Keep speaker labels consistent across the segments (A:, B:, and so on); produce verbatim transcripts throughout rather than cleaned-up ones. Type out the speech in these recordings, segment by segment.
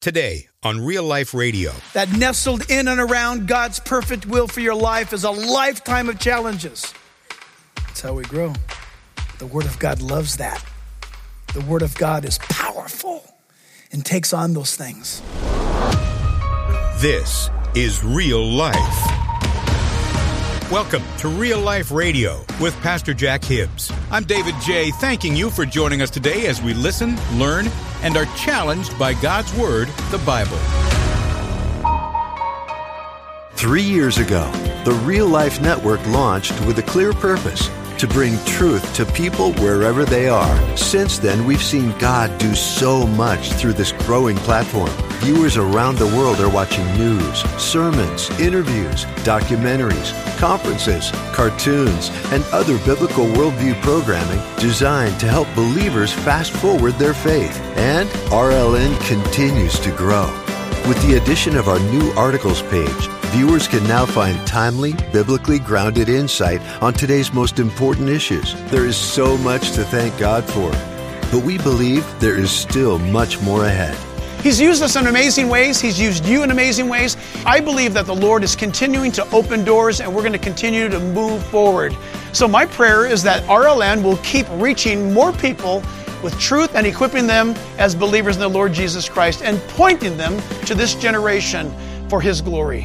A: Today on Real Life Radio.
B: That nestled in and around God's perfect will for your life is a lifetime of challenges. That's how we grow. The Word of God loves that. The Word of God is powerful and takes on those things.
A: This is Real Life. Welcome to Real Life Radio with Pastor Jack Hibbs. I'm David J. Thanking you for joining us today as we listen, learn, and are challenged by God's Word, the Bible.
C: Three years ago, the Real Life Network launched with a clear purpose: to bring truth to people wherever they are. Since then, we've seen God do so much through this growing platform. Viewers around the world are watching news, sermons, interviews, documentaries, conferences, cartoons, and other biblical worldview programming designed to help believers fast forward their faith. And R L N continues to grow. With the addition of our new articles page, viewers can now find timely, biblically grounded insight on today's most important issues. There is so much to thank God for, but we believe there is still much more ahead.
B: He's used us in amazing ways. He's used you in amazing ways. I believe that the Lord is continuing to open doors, and we're going to continue to move forward. So my prayer is that R L N will keep reaching more people with truth and equipping them as believers in the Lord Jesus Christ and pointing them to this generation for His glory.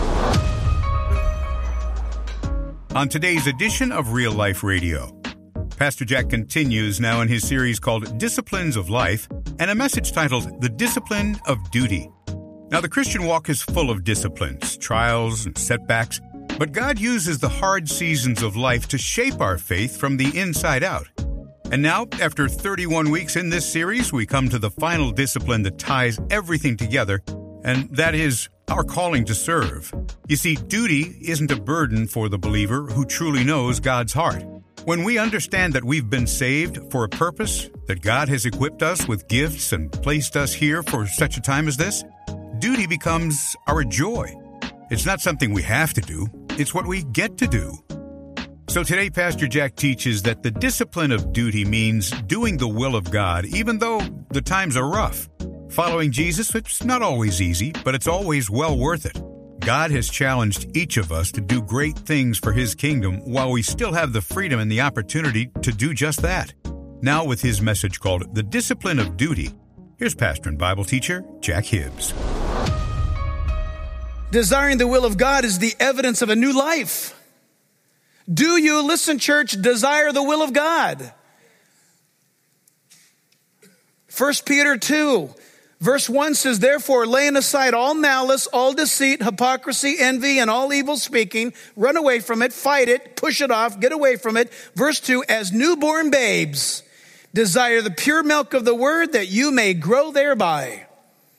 A: On today's edition of Real Life Radio, Pastor Jack continues now in his series called Disciplines of Life and a message titled The Discipline of Duty. Now, the Christian walk is full of disciplines, trials, and setbacks, but God uses the hard seasons of life to shape our faith from the inside out. And now, after thirty-one weeks in this series, we come to the final discipline that ties everything together, and that is our calling to serve. You see, duty isn't a burden for the believer who truly knows God's heart. When we understand that we've been saved for a purpose, that God has equipped us with gifts and placed us here for such a time as this, duty becomes our joy. It's not something we have to do, it's what we get to do. So today, Pastor Jack teaches that the discipline of duty means doing the will of God, even though the times are rough. Following Jesus, it's not always easy, but it's always well worth it. God has challenged each of us to do great things for His kingdom while we still have the freedom and the opportunity to do just that. Now with his message called The Discipline of Duty, here's pastor and Bible teacher Jack Hibbs.
B: Desiring the will of God is the evidence of a new life. Do you, listen church, desire the will of God? First Peter two. Verse one says, therefore, laying aside all malice, all deceit, hypocrisy, envy, and all evil speaking, run away from it, fight it, push it off, get away from it. Verse two, as newborn babes, desire the pure milk of the word that you may grow thereby.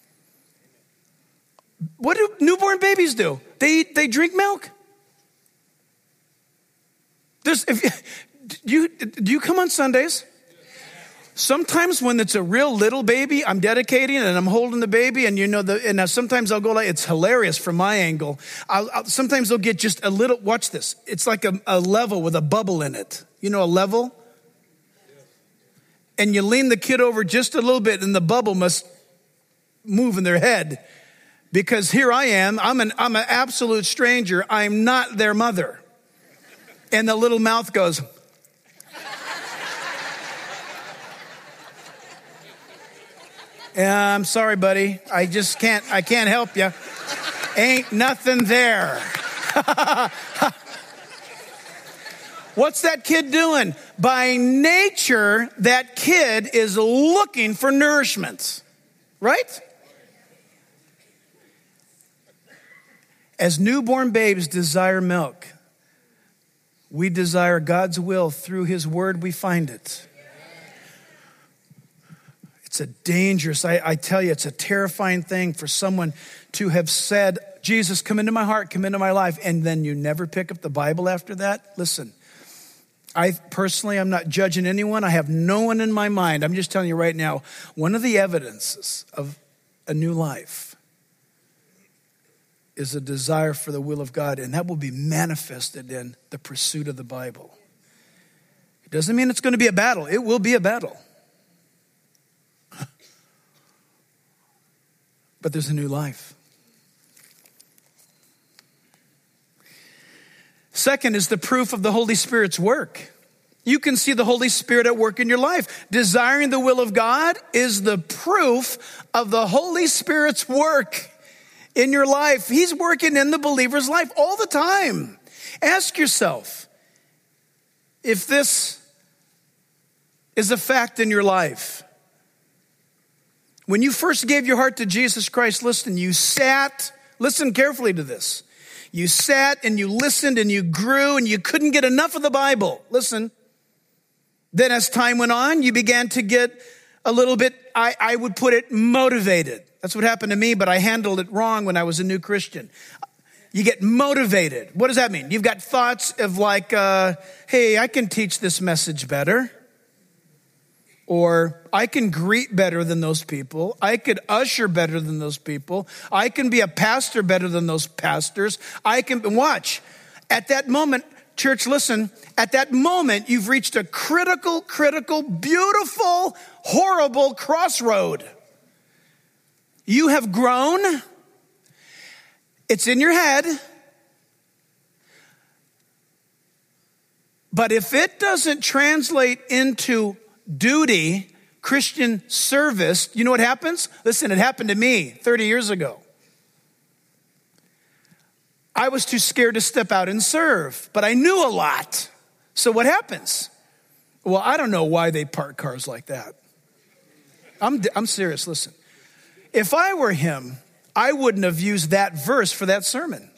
B: What do newborn babies do? They eat, they drink milk. There's, if, do you, do you come on Sundays? Sometimes when it's a real little baby, I'm dedicating and I'm holding the baby, and you know, the, and now sometimes I'll go like, it's hilarious from my angle. I'll, I'll, sometimes they'll get just a little, watch this. It's like a, a level with a bubble in it. You know, a level? And you lean the kid over just a little bit and the bubble must move in their head. Because here I am, I'm an, I'm an absolute stranger. I'm not their mother. And the little mouth goes, I'm sorry, buddy. I just can't, I can't help you. Ain't nothing there. What's that kid doing? By nature, that kid is looking for nourishment, right? As newborn babes desire milk, we desire God's will. Through His word, we find it. It's a dangerous, I, I tell you, it's a terrifying thing for someone to have said, Jesus, come into my heart, come into my life, and then you never pick up the Bible after that. Listen, I personally, I'm not judging anyone. I have no one in my mind. I'm just telling you right now, one of the evidences of a new life is a desire for the will of God, and that will be manifested in the pursuit of the Bible. It doesn't mean it's going to be a battle. It will be a battle. but there's a new life. Second is the proof of the Holy Spirit's work. You can see the Holy Spirit at work in your life. Desiring the will of God is the proof of the Holy Spirit's work in your life. He's working in the believer's life all the time. Ask yourself if this is a fact in your life. When you first gave your heart to Jesus Christ, listen, you sat, listen carefully to this. You sat and you listened and you grew and you couldn't get enough of the Bible. Listen. Then as time went on, you began to get a little bit, I, I would put it, motivated. That's what happened to me, but I handled it wrong when I was a new Christian. You get motivated. What does that mean? You've got thoughts of like, uh, hey, I can teach this message better. Or I can greet better than those people. I could usher better than those people. I can be a pastor better than those pastors. I can, watch, at that moment, church, listen, at that moment, you've reached a critical, critical, beautiful, horrible crossroad. You have grown. It's in your head. But if it doesn't translate into duty, Christian service, you know what happens? Listen, it happened to me thirty years ago. I was too scared to step out and serve, but I knew a lot. So what happens? Well, I don't know why they park cars like that. I'm, I'm serious, listen. If I were him, I wouldn't have used that verse for that sermon.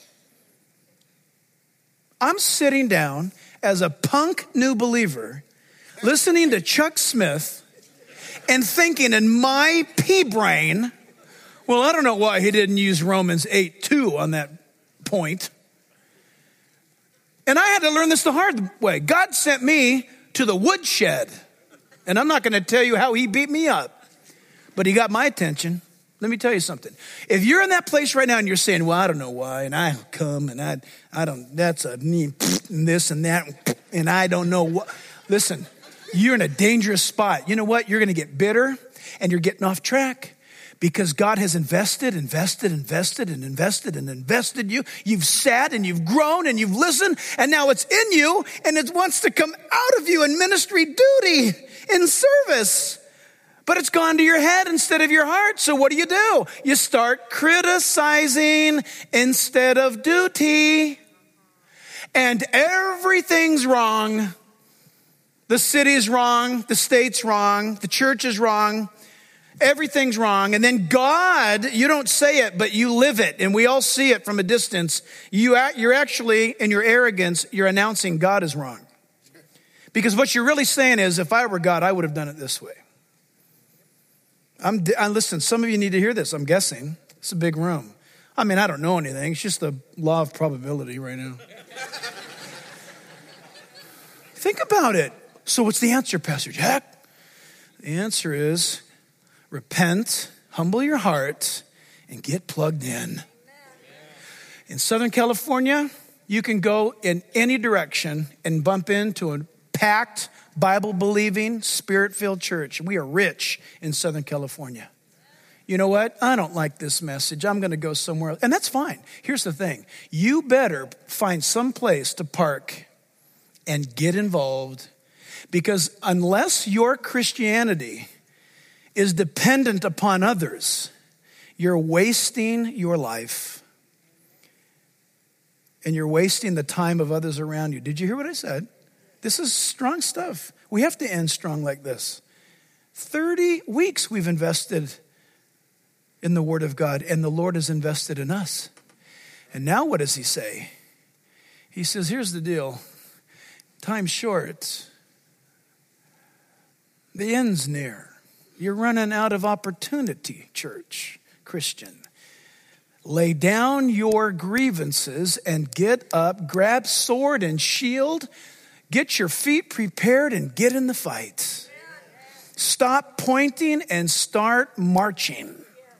B: I'm sitting down as a punk new believer, listening to Chuck Smith and thinking in my pea brain, well, I don't know why he didn't use Romans eight two on that point. And I had to learn this the hard way. God sent me to the woodshed. And I'm not going to tell you how he beat me up, but he got my attention. Let me tell you something. If you're in that place right now and you're saying, well, I don't know why, and I come and I I don't, that's a me, and this and that, and I don't know what. Listen, you're in a dangerous spot. You know what? You're going to get bitter and you're getting off track. Because God has invested, invested, invested, and invested, and invested you. You've sat and you've grown and you've listened, and now it's in you, and it wants to come out of you in ministry duty, in service. But it's gone to your head instead of your heart. So what do you do? You start criticizing instead of duty. And everything's wrong. The city's wrong. The state's wrong. The church is wrong. Everything's wrong. And then God, you don't say it, but you live it. And we all see it from a distance. You, you're actually, in your arrogance, you're announcing God is wrong. Because what you're really saying is, if I were God, I would have done it this way. I'm, I, listen, some of you need to hear this, I'm guessing. It's a big room. I mean, I don't know anything. It's just the law of probability right now. Think about it. So what's the answer, Pastor Jack? The answer is, repent, humble your heart, and get plugged in. In Southern California, you can go in any direction and bump into a packed, Bible-believing, Spirit-filled church. We are rich in Southern California. You know what? I don't like this message. I'm going to go somewhere else. And that's fine. Here's the thing. You better find some place to park and get involved, because unless your Christianity is dependent upon others, you're wasting your life. And you're wasting the time of others around you. Did you hear what I said? This is strong stuff. We have to end strong like this. thirty weeks we've invested in the Word of God, and the Lord has invested in us. And now what does he say? He says, here's the deal. Time's short. The end's near. You're running out of opportunity, church, Christian. Lay down your grievances and get up, grab sword and shield, get your feet prepared and get in the fight. Stop pointing and start marching.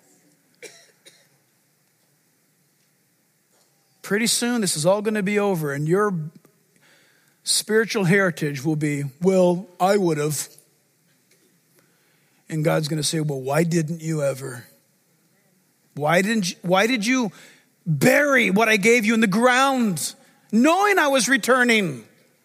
B: Pretty soon this is all going to be over, and your spiritual heritage will be, well, I would have. And God's going to say, well, why didn't you ever? Why didn't you, why did you bury what I gave you in the ground, knowing I was returning?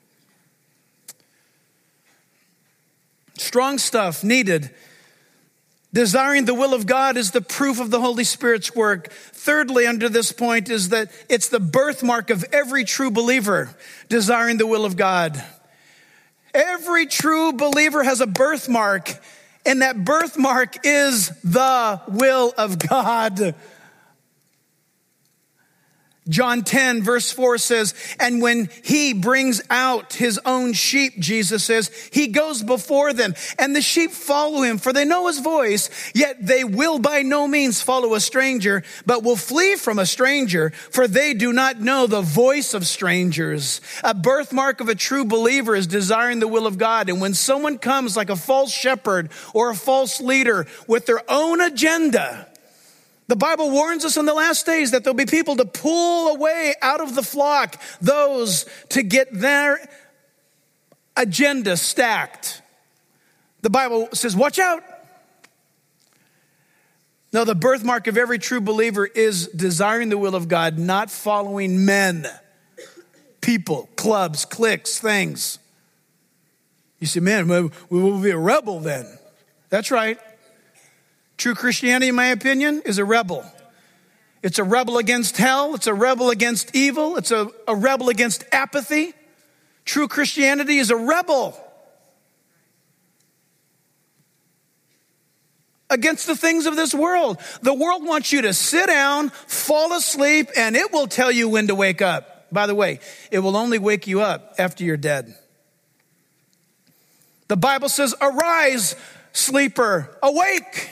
B: Strong stuff needed. Desiring the will of God is the proof of the Holy Spirit's work. Thirdly, under this point is that it's the birthmark of every true believer, desiring the will of God. Every true believer has a birthmark, and that birthmark is the will of God. John ten verse four says, and when he brings out his own sheep, Jesus says, he goes before them, and the sheep follow him, for they know his voice, yet they will by no means follow a stranger, but will flee from a stranger, for they do not know the voice of strangers. A birthmark of a true believer is desiring the will of God. And when someone comes like a false shepherd or a false leader with their own agenda, the Bible warns us in the last days that there'll be people to pull away out of the flock, those to get their agenda stacked. The Bible says, watch out. No, the birthmark of every true believer is desiring the will of God, not following men, people, clubs, cliques, things. You say, man, we will be a rebel then. That's right. True Christianity, in my opinion, is a rebel. It's a rebel against hell. It's a rebel against evil. It's a, a rebel against apathy. True Christianity is a rebel against the things of this world. The world wants you to sit down, fall asleep, and it will tell you when to wake up. By the way, it will only wake you up after you're dead. The Bible says, arise, sleeper, awake.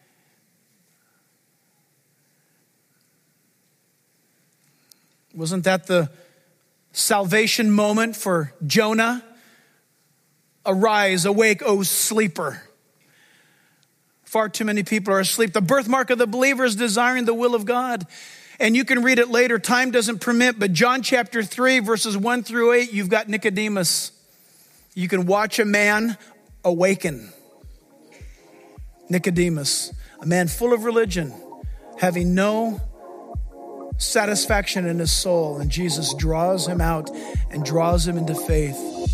B: Wasn't that the salvation moment for Jonah? Arise, awake, O sleeper. Far too many people are asleep. The birthmark of the believer is desiring the will of God. And you can read it later. Time doesn't permit. But John chapter three, verses one through eight, you've got Nicodemus. You can watch a man awaken. Nicodemus, a man full of religion, having no satisfaction in his soul, and Jesus draws him out and draws him into faith.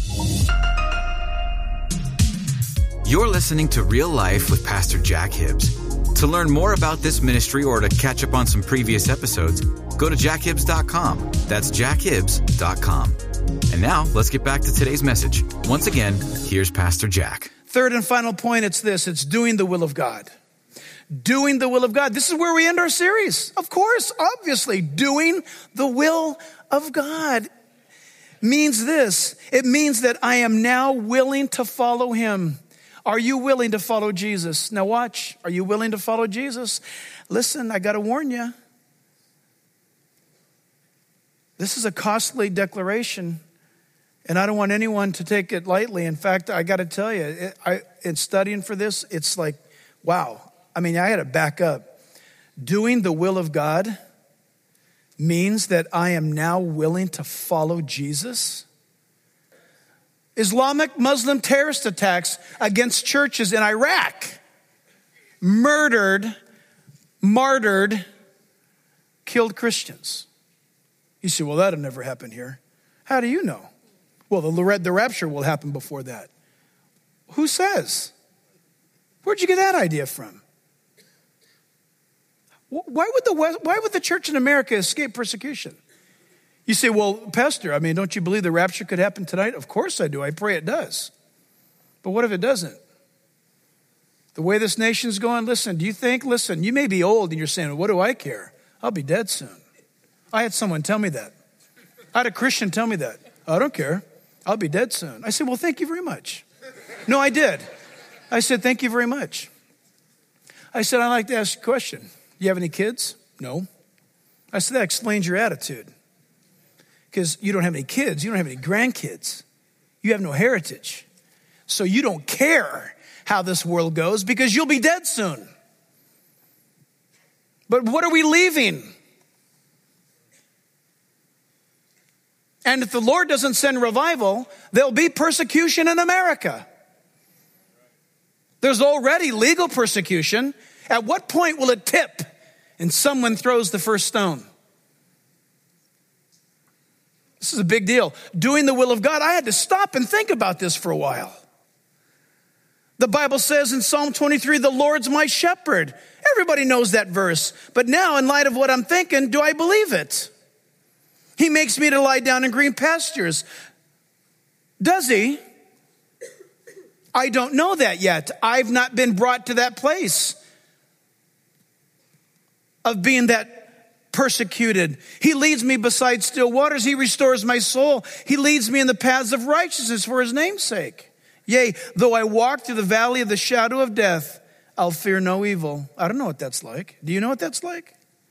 D: You're listening to Real Life with Pastor Jack Hibbs. To learn more about this ministry or to catch up on some previous episodes, go to jack hibbs dot com. That's jack hibbs dot com. And now let's get back to today's message. Once again, here's Pastor Jack.
B: Third and final point, it's this. It's doing the will of God. Doing the will of God. This is where we end our series. Of course, obviously, doing the will of God means this. It means that I am now willing to follow him. Are you willing to follow Jesus? Now watch. Are you willing to follow Jesus? Listen, I got to warn you. This is a costly declaration, and I don't want anyone to take it lightly. In fact, I got to tell you, it, I, in studying for this, it's like, wow. I mean, I had to back up. Doing the will of God means that I am now willing to follow Jesus. Islamic Muslim terrorist attacks against churches in Iraq murdered, martyred, killed Christians. You say, well, that'll never happen here. How do you know? Well, the, the rapture will happen before that. Who says? Where'd you get that idea from? Why would the West, why would the church in America escape persecution? You say, well, Pastor, I mean, don't you believe the rapture could happen tonight? Of course I do. I pray it does. But what if it doesn't? The way this nation's going, listen, do you think, listen, you may be old and you're saying, what do I care? I'll be dead soon. I had someone tell me that. I had a Christian tell me that. I don't care. I'll be dead soon. I said, well, thank you very much. No, I did. I said, thank you very much. I said, I'd like to ask you a question. You have any kids? No. I said, that explains your attitude. Because you don't have any kids. You don't have any grandkids. You have no heritage. So you don't care how this world goes because you'll be dead soon. But what are we leaving? And if the Lord doesn't send revival, there'll be persecution in America. There's already legal persecution. At what point will it tip and someone throws the first stone. This is a big deal. Doing the will of God. I had to stop and think about this for a while. The Bible says in Psalm twenty-three, the Lord's my shepherd. Everybody knows that verse. But now, in light of what I'm thinking, do I believe it? He makes me to lie down in green pastures. Does he? I don't know that yet. I've not been brought to that place of being that persecuted. He leads me beside still waters. He restores my soul. He leads me in the paths of righteousness for his name's sake. Yea, though I walk through the valley of the shadow of death, I'll fear no evil. I don't know what that's like. Do you know what that's like?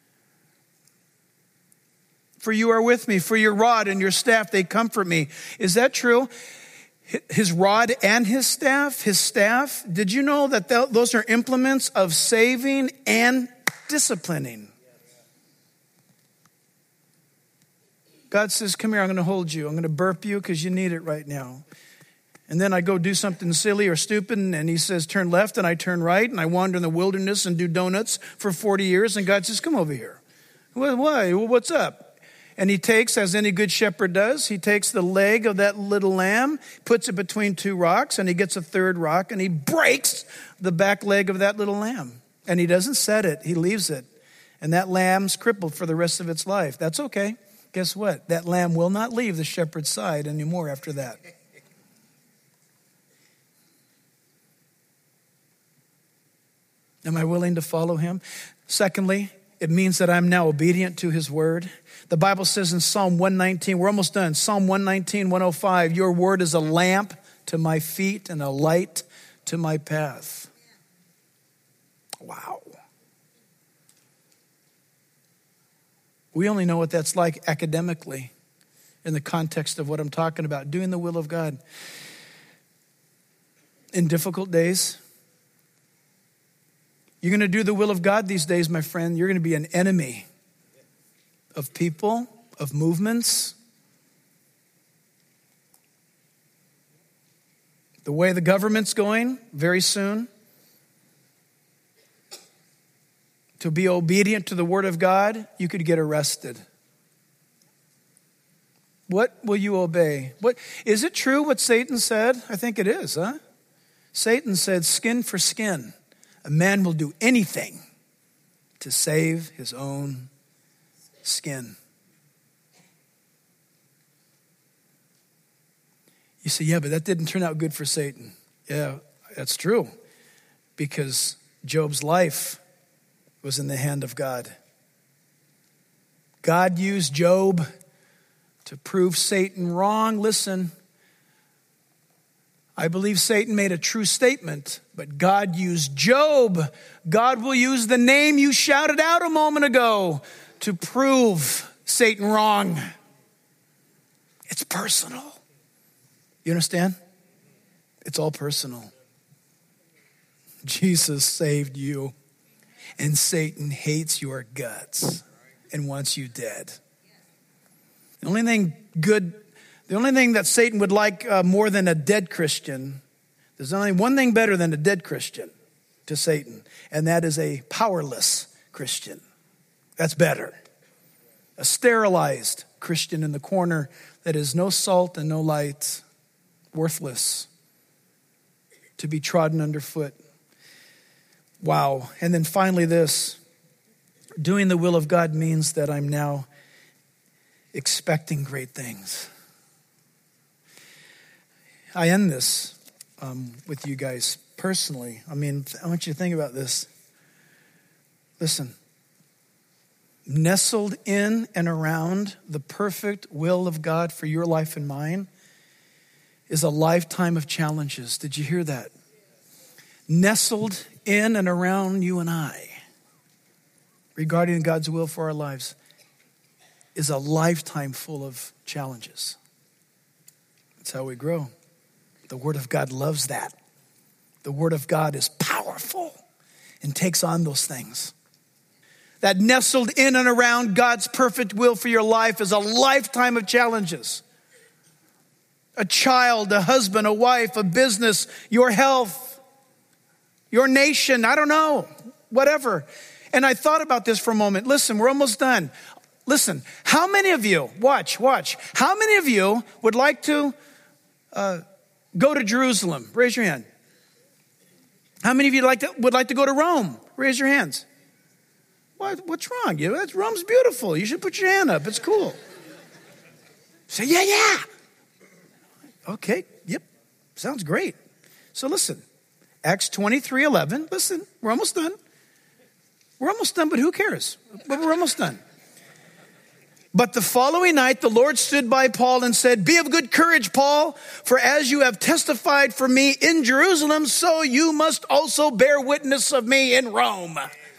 B: For you are with me, for your rod and your staff, they comfort me. Is that true? His rod and his staff, his staff, did you know that th- those are implements of saving and disciplining? God says, come here, I'm going to hold you. I'm going to burp you because you need it right now. And then I go do something silly or stupid, and he says, turn left, and I turn right, and I wander in the wilderness and do donuts for forty years, and God says, come over here. Well, why? Well, what's up? And he takes, as any good shepherd does, he takes the leg of that little lamb, puts it between two rocks, and he gets a third rock, and he breaks the back leg of that little lamb. And he doesn't set it, he leaves it. And that lamb's crippled for the rest of its life. That's okay. Guess what? That lamb will not leave the shepherd's side anymore after that. Am I willing to follow him? Secondly, it means that I'm now obedient to his word. The Bible says in Psalm one nineteen, we're almost done. Psalm one nineteen, one oh five, your word is a lamp to my feet and a light to my path. Wow. We only know what that's like academically in the context of what I'm talking about, doing the will of God. In difficult days, you're going to do the will of God these days, my friend. You're going to be an enemy of people, of movements. The way the government's going, very soon, to be obedient to the word of God, you could get arrested. What will you obey? What is it true what Satan said? I think it is, huh? Satan said, skin for skin. A man will do anything to save his own skin. You say, yeah, but that didn't turn out good for Satan. Yeah, that's true. Because Job's life was in the hand of God. God used Job to prove Satan wrong. Listen, I believe Satan made a true statement, but God used Job. God will use the name you shouted out a moment ago to prove Satan wrong. It's personal. You understand? It's all personal. Jesus saved you, and Satan hates your guts and wants you dead. The only thing good, the only thing that Satan would like uh, more than a dead Christian, there's only one thing better than a dead Christian to Satan, and that is a powerless Christian. That's better. A sterilized Christian in the corner that is no salt and no light, worthless, to be trodden underfoot. Wow. And then finally this, doing the will of God means that I'm now expecting great things. I end this um, with you guys personally. I mean, I want you to think about this. Listen, nestled in and around the perfect will of God for your life and mine is a lifetime of challenges. Did you hear that? Nestled in and around you and I, regarding God's will for our lives, is a lifetime full of challenges. That's how we grow. The Word of God loves that. The Word of God is powerful and takes on those things. That nestled in and around God's perfect will for your life is a lifetime of challenges. A child, a husband, a wife, a business, your health, your nation, I don't know, whatever. And I thought about this for a moment. Listen, we're almost done. Listen, how many of you, watch, watch, how many of you would like to uh, go to Jerusalem? Raise your hand. How many of you like to, would like to go to Rome? Raise your hands. What, what's wrong? You, that's, Rome's beautiful. You should put your hand up. It's cool. Say, yeah, yeah. Okay, yep, sounds great. So listen, Acts twenty-three eleven, listen, we're almost done. We're almost done, but who cares? But we're almost done. But the following night, the Lord stood by Paul and said, be of good courage, Paul, for as you have testified for me in Jerusalem, so you must also bear witness of me in Rome.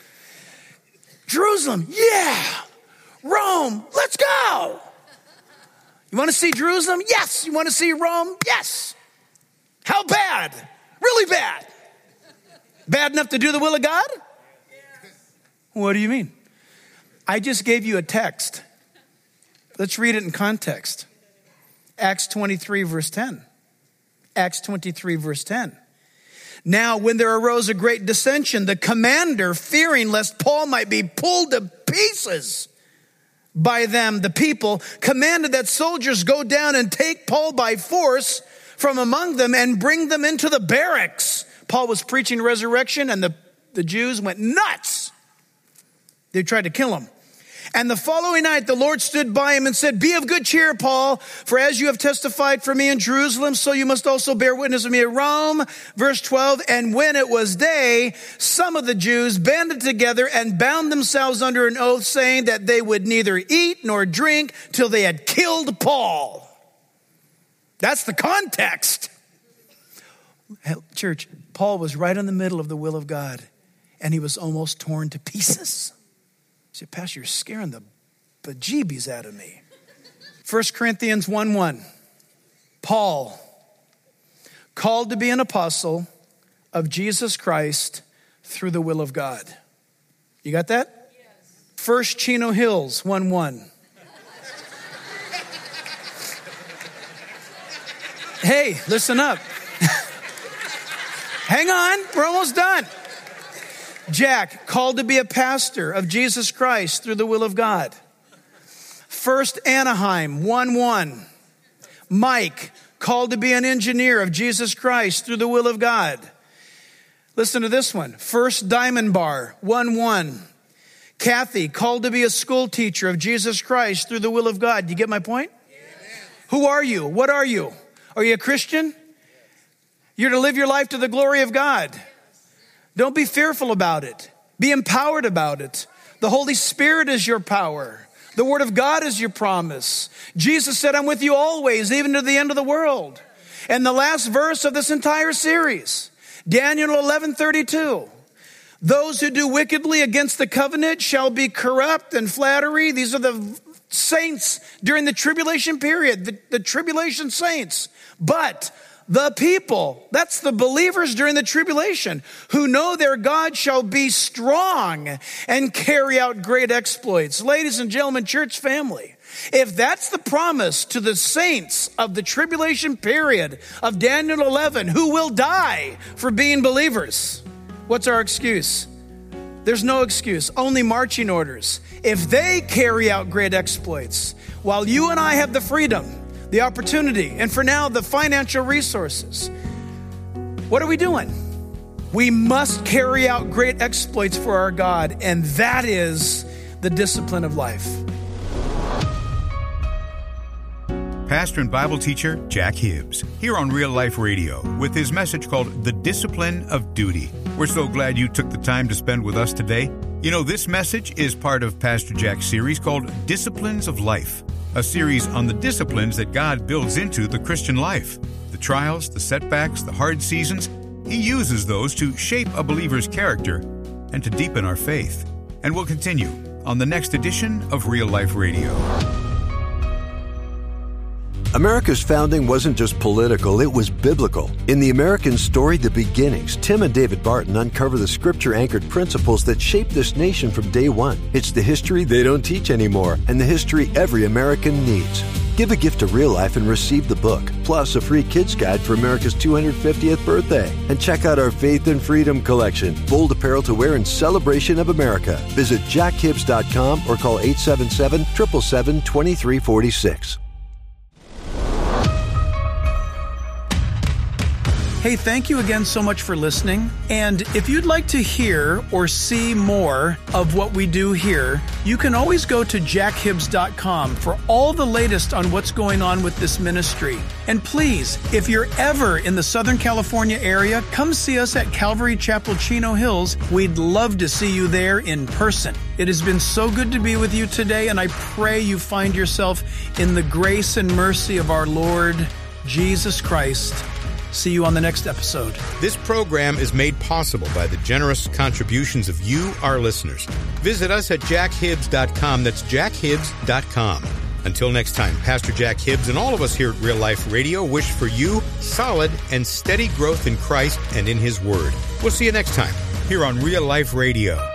B: Jerusalem, yeah. Rome, let's go. You want to see Jerusalem? Yes. You want to see Rome? Yes. How bad? Really bad. Bad enough to do the will of God? What do you mean? I just gave you a text. Let's read it in context. Acts twenty-three, verse ten. Acts twenty-three, verse ten. Now, when there arose a great dissension, the commander, fearing lest Paul might be pulled to pieces by them, the people, commanded that soldiers go down and take Paul by force from among them and bring them into the barracks. Paul was preaching resurrection, and the, the Jews went nuts. They tried to kill him. And the following night, the Lord stood by him and said, be of good cheer, Paul, for as you have testified for me in Jerusalem, so you must also bear witness of me at Rome. Verse twelve, and when it was day, some of the Jews banded together and bound themselves under an oath, saying that they would neither eat nor drink till they had killed Paul. That's the context. Church, Paul was right in the middle of the will of God, and he was almost torn to pieces. He said, Pastor, you're scaring the bejeebies out of me. First Corinthians one one. Paul, called to be an apostle of Jesus Christ through the will of God. You got that? Yes. First Chino Hills one one. Hey, listen up. Hang on, we're almost done. Jack, called to be a pastor of Jesus Christ through the will of God. First Anaheim, one one. Mike, called to be an engineer of Jesus Christ through the will of God. Listen to this one. First Diamond Bar, one one. Kathy, called to be a school teacher of Jesus Christ through the will of God. Do you get my point? Yes. Who are you? What are you? Are you a Christian? You're to live your life to the glory of God. Don't be fearful about it. Be empowered about it. The Holy Spirit is your power. The Word of God is your promise. Jesus said, I'm with you always, even to the end of the world. And the last verse of this entire series, Daniel eleven thirty-two. Those who do wickedly against the covenant shall be corrupt and flattery. These are the saints during the tribulation period, the, the tribulation saints. But the people, that's the believers during the tribulation, who know their God shall be strong and carry out great exploits. Ladies and gentlemen, church family, if that's the promise to the saints of the tribulation period of Daniel eleven, who will die for being believers, what's our excuse? There's no excuse, only marching orders. If they carry out great exploits, while you and I have the freedom, the opportunity, and for now, the financial resources, what are we doing? We must carry out great exploits for our God, and that is the discipline of life.
A: Pastor and Bible teacher Jack Hibbs, here on Real Life Radio, with his message called The Discipline of Duty. We're so glad you took the time to spend with us today. You know, this message is part of Pastor Jack's series called Disciplines of Life, a series on the disciplines that God builds into the Christian life. The trials, the setbacks, the hard seasons, He uses those to shape a believer's character and to deepen our faith. And we'll continue on the next edition of Real Life Radio.
C: America's founding wasn't just political, it was biblical. In the American story, The Beginnings, Tim and David Barton uncover the scripture-anchored principles that shaped this nation from day one. It's the history they don't teach anymore, and the history every American needs. Give a gift to Real Life and receive the book, plus a free kids guide for America's two hundred fiftieth birthday. And check out our Faith and Freedom collection, bold apparel to wear in celebration of America. Visit jack hibbs dot com or call eight seven seven, seven seven seven, two three four six.
B: Hey, thank you again so much for listening. And if you'd like to hear or see more of what we do here, you can always go to jack hibbs dot com for all the latest on what's going on with this ministry. And please, if you're ever in the Southern California area, come see us at Calvary Chapel, Chino Hills. We'd love to see you there in person. It has been so good to be with you today, and I pray you find yourself in the grace and mercy of our Lord Jesus Christ. See you on the next episode.
A: This program is made possible by the generous contributions of you, our listeners. Visit us at jack hibbs dot com. That's jack hibbs dot com. Until next time, Pastor Jack Hibbs and all of us here at Real Life Radio wish for you solid and steady growth in Christ and in His Word. We'll see you next time here on Real Life Radio.